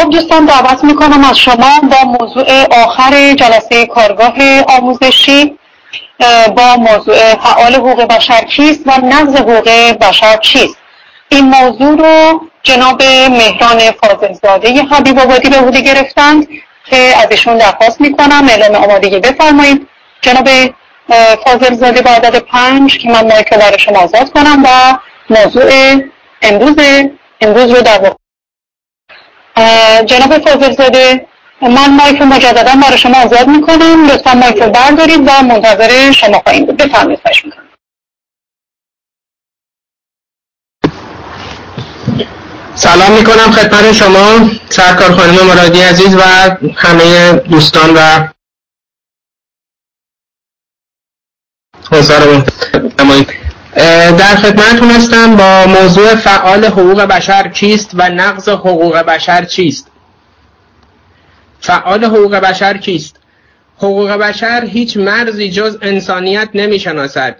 خب دوستان دعوت میکنم از شما با موضوع آخر جلسه کارگاه آموزشی با موضوع فعال حقوق بشر کیست و نقض حقوق بشر چیست. این موضوع رو جناب مهران فاضلزاده حبیب آبادی به عهده گرفتند که از ایشون درخواست میکنم اعلام آمادگی بفرمایید. جناب فاضلزاده با عدد 5 که من مایک رو برای شما آزاد کنم و موضوع امروز رو در واقع جناب فاضلزاده من مایک رو مجددا برای شما آزاد میکنم، لطفا مایک رو بردارید و منتظر شما خواهیم بود. بفرمایید. خواهش میکنم. سلام میکنم خدمت شما سرکار خانم مرادی عزیز و همه دوستان و حضار محترم. در خدمتتون هستم با موضوع فعال حقوق بشر کیست و نقض حقوق بشر چیست. فعال حقوق بشر کیست؟ حقوق بشر هیچ مرزی جز انسانیت نمیشناسد،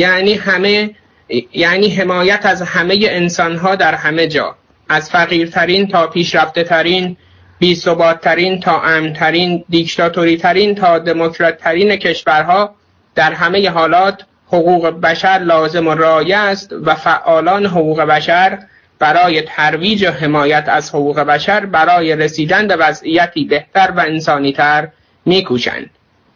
یعنی حمایت از همه انسانها در همه جا، از فقیرترین تا پیشرفته ترین، بی‌ثبات ترین تا امن ترین، دیکتاتوری ترین تا دموکرات ترین کشورها. در همه حالات حقوق بشر لازم و رایج است و فعالان حقوق بشر برای ترویج و حمایت از حقوق بشر برای رسیدن به وضعیتی بهتر و انسانی‌تر می‌کوشند.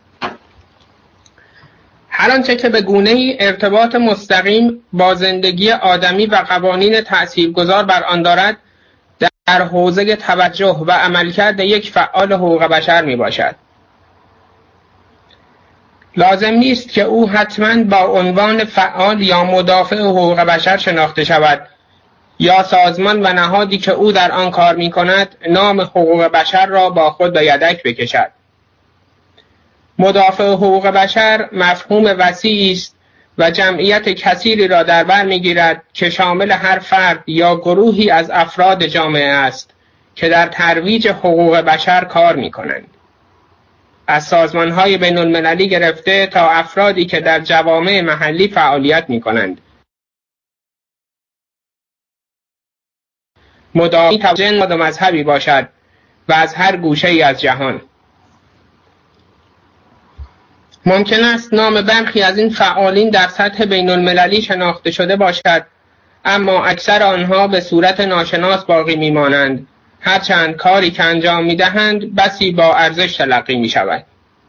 هر آنچه که به گونه‌ای ارتباط مستقیم با زندگی آدمی و قوانین تأثیرگذار بر آن دارد در حوزه توجه و عملکرد یک فعال حقوق بشر میباشد. لازم نیست که او حتماً با عنوان فعال یا مدافع حقوق بشر شناخته شود یا سازمان و نهادی که او در آن کار می‌کند نام حقوق بشر را با خود به یدک بکشد. مدافع حقوق بشر مفهوم وسیعی است و جمعیت کثیری را در بر می‌گیرد که شامل هر فرد یا گروهی از افراد جامعه است که در ترویج حقوق بشر کار می‌کنند. از سازمان‌های بین‌المللی گرفته تا افرادی که در جوامع محلی فعالیت می‌کنند. مدافعی توجه و مذهبی باشد و از هر گوشه‌ای از جهان. ممکن است نام برخی از این فعالین در سطح بین‌المللی شناخته شده باشد، اما اکثر آنها به صورت ناشناس باقی می‌مانند، هرچند کاری که انجام می‌دهند بسی با ارزش تلقی می‌شود.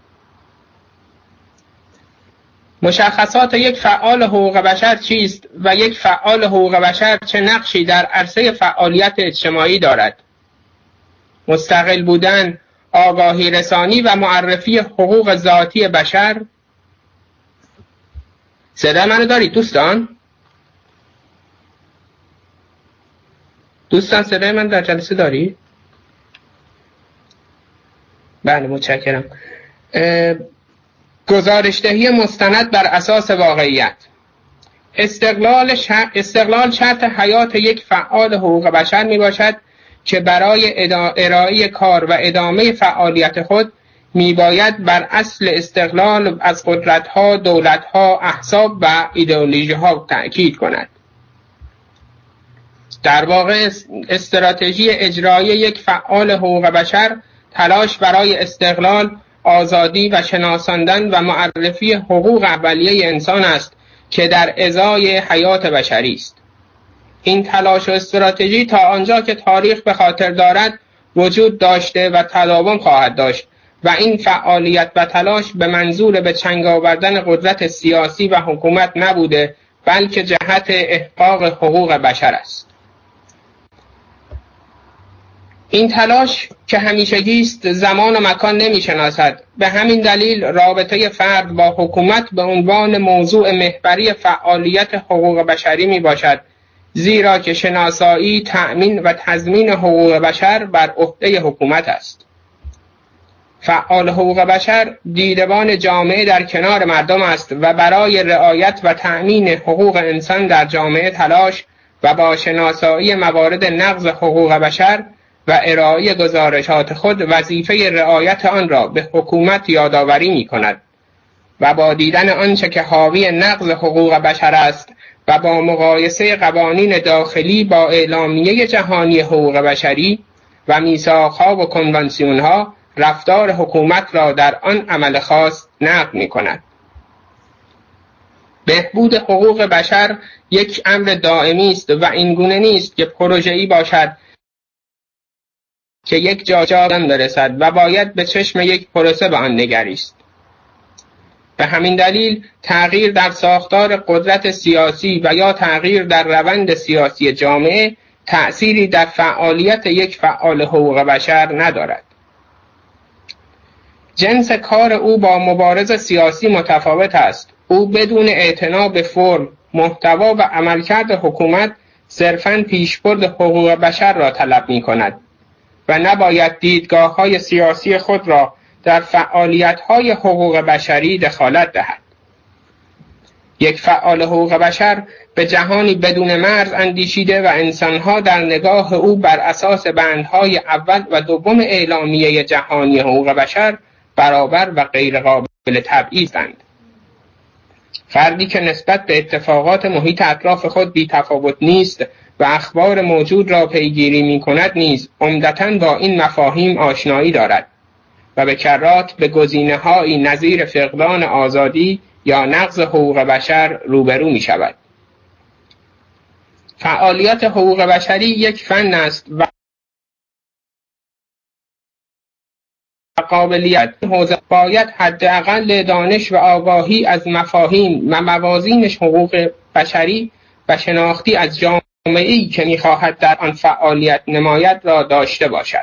مشخصات یک فعال حقوق بشر چیست و یک فعال حقوق بشر چه نقشی در عرصه فعالیت اجتماعی دارد؟ مستقل بودن، آگاهی رسانی و معرفی حقوق ذاتی بشر. صدا منو دارید دوستان؟ دوستان صدای من در جلسه دارید؟ بله متشکرم. گزارشدهی مستند بر اساس واقعیت. استقلال شرط حیات یک فعال حقوق بشر می باشد که برای ارائه کار و ادامه فعالیت خود می باید بر اصل استقلال از قدرت‌ها، دولت‌ها، احزاب و ایدئولوژی‌ها تأکید کند. در واقع استراتژی اجرایی یک فعال حقوق بشر تلاش برای استقلال، آزادی و شناساندن و معرفی حقوق اولیه انسان است که در ازای حیات بشری است. این تلاش و استراتژی تا آنجا که تاریخ به خاطر دارد وجود داشته و تداوم خواهد داشت و این فعالیت و تلاش به منظور به چنگ آوردن قدرت سیاسی و حکومت نبوده، بلکه جهت احقاق حقوق بشر است. این تلاش که همیشگی است زمان و مکان نمی‌شناسد. به همین دلیل رابطه فرد با حکومت به عنوان موضوع محوری فعالیت حقوق بشری میباشد، زیرا که شناسایی، تأمین و تضمین حقوق بشر بر عهده حکومت است. فعال حقوق بشر دیدبان جامعه در کنار مردم است و برای رعایت و تأمین حقوق انسان در جامعه تلاش و با شناسایی موارد نقض حقوق بشر و ارائه گزارشات خود وظیفه رعایت آن را به حکومت یادآوری می‌کند و با دیدن آنچه که حاوی نقض حقوق بشر است و با مقایسه قوانین داخلی با اعلامیه جهانی حقوق بشری و میثاق‌ها و کنوانسیون‌ها رفتار حکومت را در آن عمل خاص نقد می‌کند. بهبود حقوق بشر یک امر دائمی است و اینگونه نیست که پروژه‌ای باشد که یک جا برسد و باید به چشم یک پروسه به آن نگریست. به همین دلیل تغییر در ساختار قدرت سیاسی و یا تغییر در روند سیاسی جامعه تأثیری در فعالیت یک فعال حقوق بشر ندارد. جنس کار او با مبارز سیاسی متفاوت است. او بدون اعتنا به فرم، محتوا و عملکرد حکومت صرفاً پیشبرد حقوق بشر را طلب می‌کند و نباید دیدگاه‌های سیاسی خود را در فعالیت‌های حقوق بشری دخالت دهد. یک فعال حقوق بشر به جهانی بدون مرز اندیشیده و انسان‌ها در نگاه او بر اساس بندهای اول و دوم اعلامیه جهانی حقوق بشر برابر و غیر قابل تبعیض‌اند. فردی که نسبت به اتفاقات محیط اطراف خود بی تفاوت نیست و اخبار موجود را پیگیری می‌کند نیز عمدتاً با این مفاهیم آشنایی دارد و به کرات به گزینه‌هایی نظیر فقدان آزادی یا نقض حقوق بشر روبرو می‌شود. فعالیت حقوق بشری یک فن است و قابلیت حوزه باید حداقل دانش و آگاهی از مفاهیم و موازین حقوق بشری و شناختی از جامعه‌ای که می‌خواهد در آن فعالیت نماید را داشته باشد.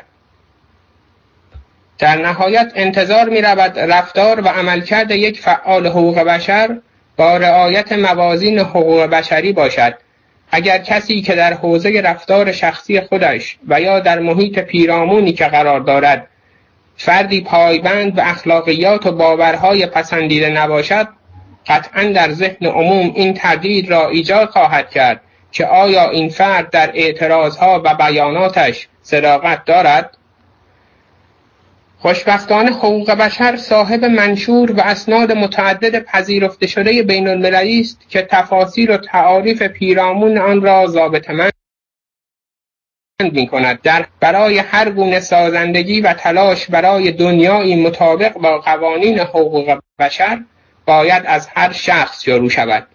در نهایت انتظار می‌رود رفتار و عملکرد یک فعال حقوق بشر با رعایت موازین حقوق بشری باشد. اگر کسی که در حوزه رفتار شخصی خودش و یا در محیط پیرامونی که قرار دارد فردی پایبند به اخلاقیات و باورهای پسندیده نباشد، قطعاً در ذهن عموم این تردید را ایجاد خواهد کرد که آیا این فرد در اعتراضها و بیاناتش صداقت دارد؟ خوشبختانه حقوق بشر صاحب منشور و اسناد متعدد پذیرفته شده بین المللی است که تفاسیر و تعاریف پیرامون آن را ضابطه‌مند می‌کند. برای هر گونه سازندگی و تلاش برای دنیایی مطابق با قوانین حقوق بشر باید از هر شخص شروع شود.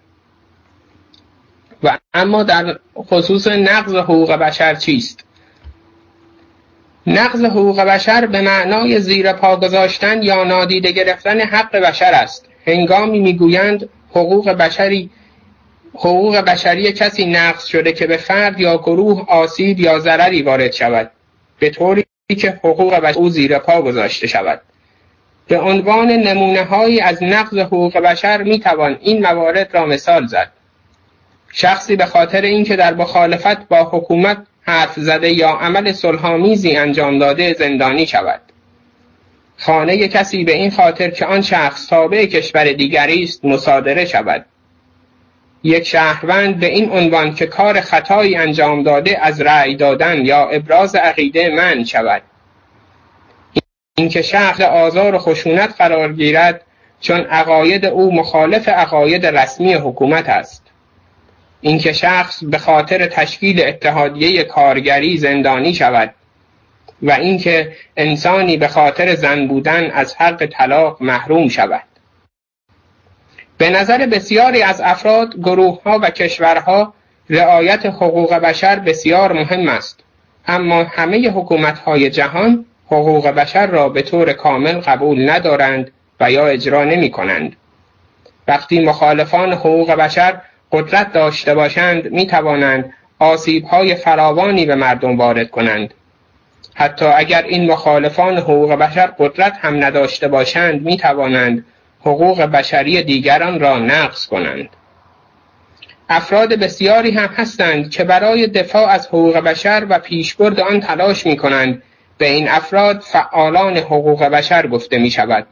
و اما در خصوص نقض حقوق بشر چیست؟ نقض حقوق بشر به معنای زیر پا گذاشتن یا نادیده گرفتن حق بشر است. هنگامی میگویند حقوق بشری کسی نقض شده که به فرد یا گروه آسیب یا ضرری وارد شود، به طوری که حقوق بشر او زیر پا گذاشته شود. به عنوان نمونه‌هایی از نقض حقوق بشر میتوان این موارد را مثال زد. شخصی به خاطر اینکه در مخالفت با حکومت حرف زده یا عمل صلح‌آمیزی انجام داده زندانی شود. خانه کسی به این خاطر که آن شخص تابع کشور دیگری است مصادره شود. یک شهروند به این عنوان که کار خطایی انجام داده از رأی دادن یا ابراز عقیده منع شود. اینکه شخص آزار و خشونت قرار گیرد چون عقاید او مخالف عقاید رسمی حکومت است. اینکه شخص به خاطر تشکیل اتحادیه کارگری زندانی شود و اینکه انسانی به خاطر زن بودن از حق طلاق محروم شود. به نظر بسیاری از افراد، گروه‌ها و کشورها رعایت حقوق بشر بسیار مهم است، اما همه حکومت‌های جهان حقوق بشر را به طور کامل قبول ندارند و یا اجرا نمی‌کنند. وقتی مخالفان حقوق بشر قدرت داشته باشند می‌توانند آسیب‌های فراوانی به مردم وارد کنند. حتی اگر این مخالفان حقوق بشر قدرت هم نداشته باشند می‌توانند حقوق بشری دیگران را نقض کنند. افراد بسیاری هم هستند که برای دفاع از حقوق بشر و پیشبرد آن تلاش می‌کنند. به این افراد فعالان حقوق بشر گفته می‌شود.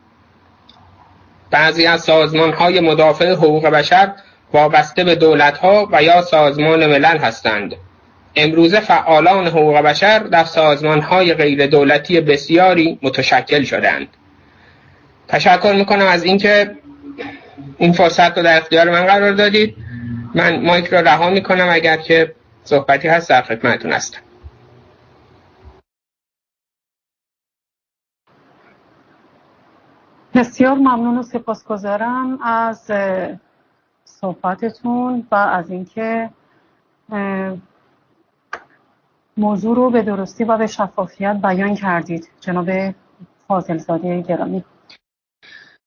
بعضی از سازمان‌های مدافع حقوق بشر وابسته به دولت‌ها و یا سازمان ملل هستند. امروزه فعالان حقوق بشر در سازمان‌های غیر دولتی بسیاری متشکل شدند. تشکر میکنم از اینکه این فرصت رو در اختیار من قرار دادید. من مایک رو رها میکنم، اگر که صحبتی هست در خدمتتون هستم. بسیار ممنون و سپاسگزارم از صحبتتون و از اینکه موضوع رو به درستی و به شفافیت بیان کردید جناب فاضلزاده گرامی.